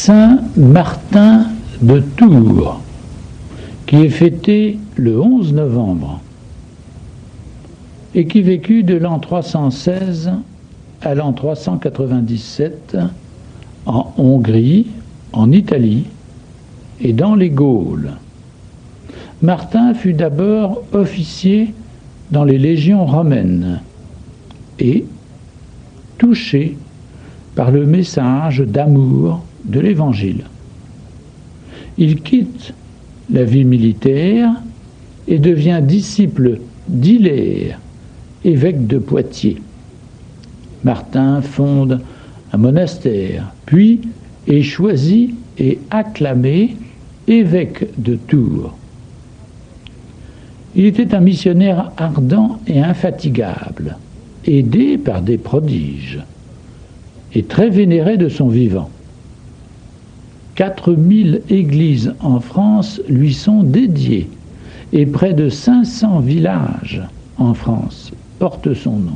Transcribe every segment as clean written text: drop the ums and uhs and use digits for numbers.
Saint Martin de Tours, qui est fêté le 11 novembre et qui vécut de l'an 316 à l'an 397 en Hongrie, en Italie et dans les Gaules. Martin fut d'abord officier dans les légions romaines et touché par le message d'amour de l'Évangile. Il quitte la vie militaire et devient disciple d'Hilaire, évêque de Poitiers. Martin fonde un monastère, puis est choisi et acclamé évêque de Tours. Il était un missionnaire ardent et infatigable, aidé par des prodiges, et très vénéré de son vivant. 4000 églises en France lui sont dédiées, et près de 500 villages en France portent son nom.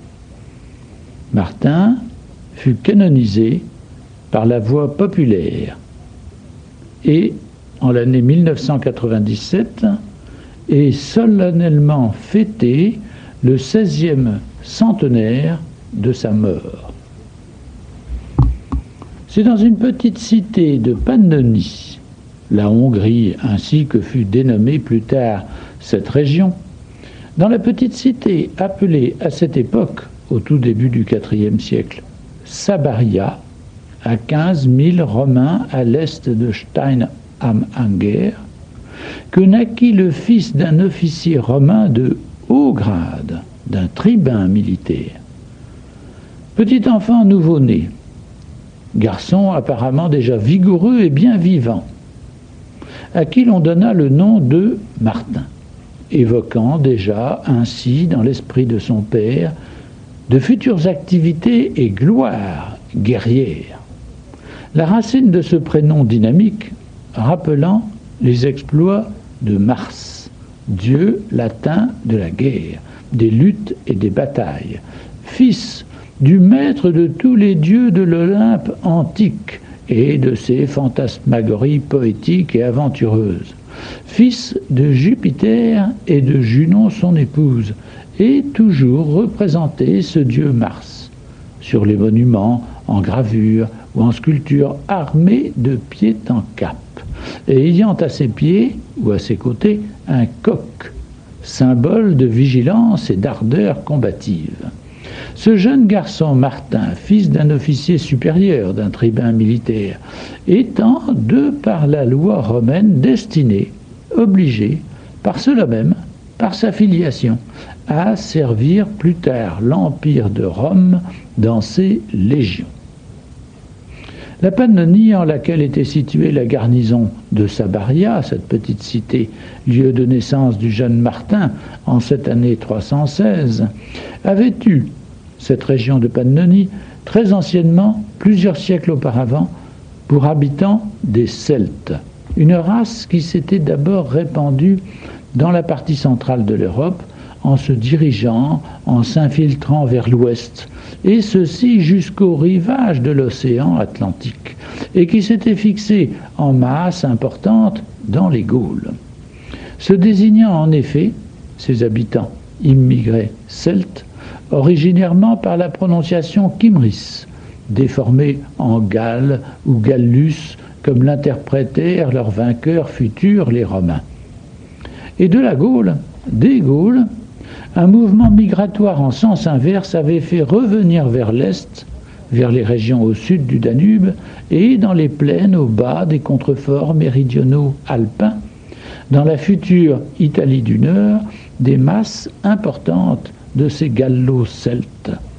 Martin fut canonisé par la voie populaire et, en l'année 1997, est solennellement fêté le 16e centenaire de sa mort. C'est dans une petite cité de Pannonie, la Hongrie ainsi que fut dénommée plus tard cette région, dans la petite cité appelée à cette époque, au tout début du IVe siècle, Sabaria, à 15 000 Romains à l'est de Stein am Anger, que naquit le fils d'un officier romain de haut grade, d'un tribun militaire. Petit enfant nouveau-né, garçon apparemment déjà vigoureux et bien vivant, à qui l'on donna le nom de Martin, évoquant déjà ainsi dans l'esprit de son père de futures activités et gloires guerrières. La racine de ce prénom dynamique rappelant les exploits de Mars, dieu latin de la guerre, des luttes et des batailles, fils du maître de tous les dieux de l'Olympe antique et de ses fantasmagories poétiques et aventureuses, fils de Jupiter et de Junon son épouse, et toujours représenté ce dieu Mars, sur les monuments, en gravure ou en sculpture, armé de pied en cap, et ayant à ses pieds ou à ses côtés un coq, symbole de vigilance et d'ardeur combative. Ce jeune garçon Martin, fils d'un officier supérieur, d'un tribun militaire, étant, de par la loi romaine, destiné, obligé, par cela même, par sa filiation, à servir plus tard l'Empire de Rome dans ses légions. La Pannonie, en laquelle était située la garnison de Sabaria, cette petite cité, lieu de naissance du jeune Martin en cette année 316, avait eu, cette région de Pannonie, très anciennement, plusieurs siècles auparavant, pour habitants des Celtes, une race qui s'était d'abord répandue dans la partie centrale de l'Europe, en se dirigeant, en s'infiltrant vers l'ouest, et ceci jusqu'au rivage de l'océan Atlantique, et qui s'était fixé en masse importante dans les Gaules. Se désignant en effet, ces habitants immigrés celtes, originairement par la prononciation Kimris, déformée en Galle ou Gallus, comme l'interprétèrent leurs vainqueurs futurs, les Romains. Et de la Gaule, des Gaules, un mouvement migratoire en sens inverse avait fait revenir vers l'est, vers les régions au sud du Danube et dans les plaines au bas des contreforts méridionaux alpins, dans la future Italie du Nord, des masses importantes de ces gallo-celtes.